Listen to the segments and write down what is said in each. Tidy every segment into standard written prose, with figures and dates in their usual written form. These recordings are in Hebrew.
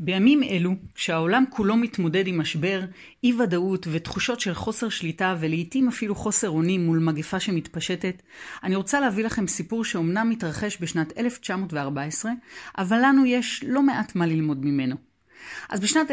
בימים אלו, כשהעולם כולו מתמודד עם משבר, אי ודאות ותחושות של חוסר שליטה ולעיתים אפילו חוסר אונים מול מגפה שמתפשטת, אני רוצה להביא לכם סיפור שאומנם מתרחש בשנת 1914, אבל לנו יש לא מעט מה ללמוד ממנו. אז בשנת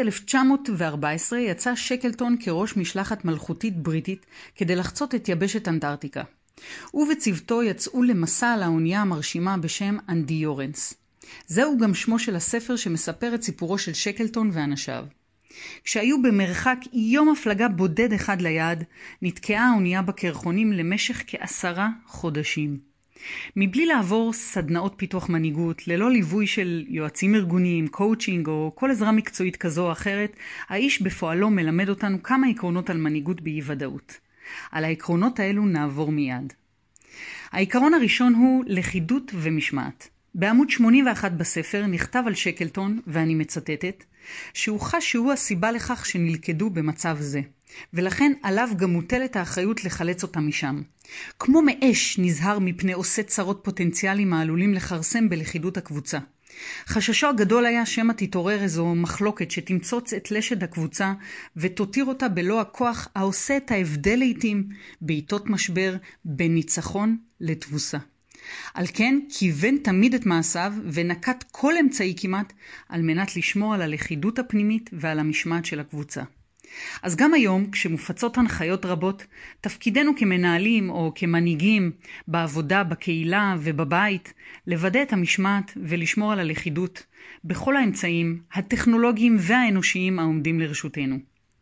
1914 יצא שקלטון כראש משלחת מלכותית בריטית כדי לחצות את יבשת אנטארקטיקה. הוא וצוותו יצאו למסע על האונייה המרשימה בשם אנדיורנס. זהו גם שמו של הספר שמספר את סיפורו של שקלטון ואנשיו. כשהיו במרחק יום הפלגה בודד אחד ליעד, נתקעה האונייה בקרחונים למשך כ10 חודשים. מבלי לעבור סדנאות פיתוח מנהיגות, ללא ליווי של יועצים ארגוניים, קואוצ'ינג או כל עזרה מקצועית כזו או אחרת, האיש בפועלו מלמד אותנו כמה עקרונות על מנהיגות באי ודאות. על העקרונות האלו נעבור מיד. העיקרון הראשון הוא לכידות ומשמעת. בעמוד 81 בספר נכתב על שקלטון, ואני מצטטת, שהוא חש שהוא הסיבה לכך שנלכדו במצב זה, ולכן עליו גם מוטלת האחריות לחלץ אותם משם. כמו מאש נזהר מפני עושה צרות פוטנציאליים העלולים לחרסם בלכידות הקבוצה. חששו הגדול היה שמא תתעורר איזו מחלוקת שתמצוץ את לשד הקבוצה ותותיר אותה בלא הכוח העושה את ההבדל לעתים בעיתות משבר בין ניצחון לתבוסה. על כן כיוון תמיד את מעשיו ונקט כל אמצעי כמעט על מנת לשמור על הלכידות הפנימית ועל המשמעת של הקבוצה. אז גם היום כשמופצות הנחיות רבות, תפקידנו כמנהלים או כמנהיגים בעבודה, בקהילה ובבית, לוודא את המשמעת ולשמור על הלכידות בכל האמצעים הטכנולוגיים והאנושיים העומדים לרשותנו.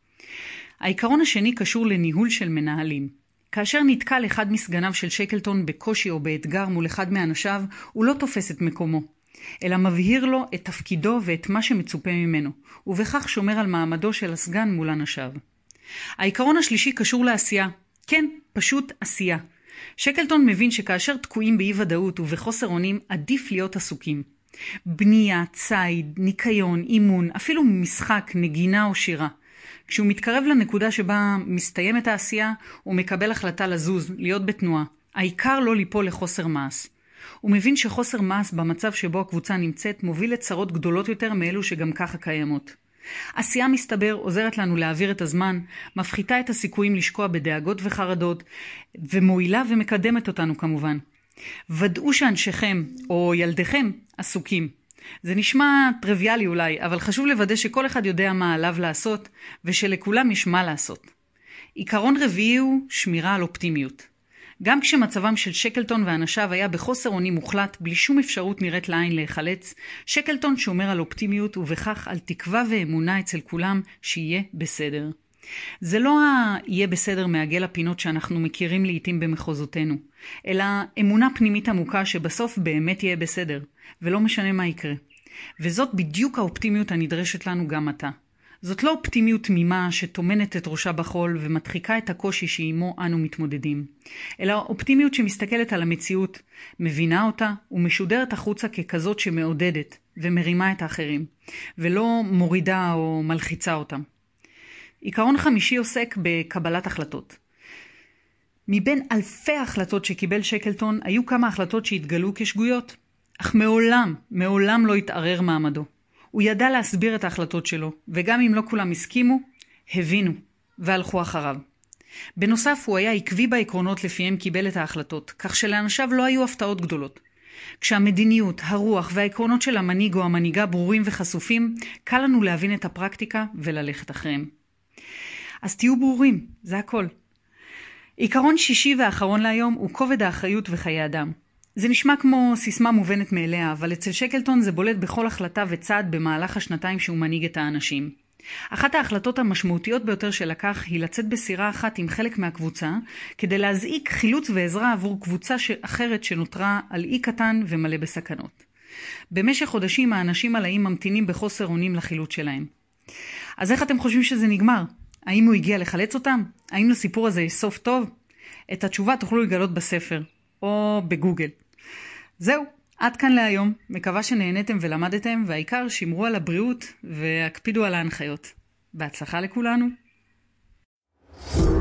העיקרון השני קשור לניהול של מנהלים. כאשר נתקל אחד מסגניו של שקלטון בקושי או באתגר מול אחד מאנשיו, הוא לא תופס את מקומו, אלא מבהיר לו את תפקידו ואת מה שמצופה ממנו, ובכך שומר על מעמדו של הסגן מול אנשיו. העיקרון השלישי קשור לעשייה. כן, פשוט עשייה. שקלטון מבין שכאשר תקועים באי ודאות ובחוסר אונים, עדיף להיות עסוקים. בנייה, ציד, ניקיון, אימון, אפילו משחק, נגינה או שירה. כשהוא מתקרב לנקודה שבה מסתיימת העשייה, הוא מקבל החלטה לזוז, להיות בתנועה. העיקר לא ליפול לחוסר מעש. הוא מבין שחוסר מעש במצב שבו הקבוצה נמצאת מוביל לצרות גדולות יותר מאלו שגם ככה קיימות. עשייה מסתבר עוזרת לנו להעביר את הזמן, מפחיתה את הסיכויים לשקוע בדאגות וחרדות, ומועילה ומקדמת אותנו כמובן. ודאו שאנשיכם או ילדיכם עסוקים. זה נשמע טריוויאלי אולי, אבל חשוב לוודא שכל אחד יודע מה עליו לעשות, ושלכולם יש מה לעשות. עיקרון רביעי הוא שמירה על אופטימיות. גם כשמצבם של שקלטון ואנשיו היה בחוסר אונים מוחלט, בלי שום אפשרות נראית לעין להיחלץ, שקלטון שומר על אופטימיות ובכך על תקווה ואמונה אצל כולם שיהיה בסדר. זה לא יהיה בסדר מעגל הפינות שאנחנו מכירים לעתים במחוזותינו, אלא אמונה פנימית עמוקה שבסוף באמת יהיה בסדר, ולא משנה מה יקרה. וזאת בדיוק האופטימיות הנדרשת לנו גם עתה. זאת לא אופטימיות תמימה שתומנת את ראשה בחול ומדחיקה את הקושי שעימו אנו מתמודדים, אלא אופטימיות שמסתכלת על המציאות, מבינה אותה ומשודרת החוצה ככזאת שמעודדת ומרימה את האחרים, ולא מורידה או מלחיצה אותם. עיקרון חמישי עוסק בקבלת החלטות. מבין אלפי ההחלטות שקיבל שקלטון, היו כמה החלטות שהתגלו כשגויות, אך מעולם לא התערער מעמדו. הוא ידע להסביר את ההחלטות שלו, וגם אם לא כולם הסכימו, הבינו והלכו אחריו. בנוסף, הוא היה עקבי בעקרונות לפיהם קיבל את ההחלטות, כך שלאנשיו לא היו הפתעות גדולות. כשהמדיניות, הרוח והעקרונות של המנהיג או המנהיגה ברורים וחשופים, קל לנו להבין את הפרקטיקה וללכת אחריהם. אז תהיו ברורים, זה הכל. עיקרון שישי ואחרון להיום הוא כובד האחריות וחיי אדם. זה נשמע כמו סיסמה מובנת מאליה, אבל אצל שקלטון זה בולט בכל החלטה וצעד במהלך השנתיים שהוא מנהיג את האנשים. אחת ההחלטות המשמעותיות ביותר שלקח היא לצאת בסירה אחת עם חלק מהקבוצה, כדי להזעיק חילוץ ועזרה עבור קבוצה אחרת שנותרה על אי קטן ומלא בסכנות. במשך חודשים האנשים על האי ממתינים בחוסר אונים לחילוץ שלהם. אז איך אתם חושבים שזה נגמר? האם הוא הגיע לחלץ אותם? האם לסיפור הזה יש סוף טוב? את התשובה תוכלו לגלות בספר או בגוגל. זהו, עד כאן להיום. מקווה שנהנתם ולמדתם, והעיקר שמרו על הבריאות והקפידו על ההנחיות. בהצלחה לכולנו.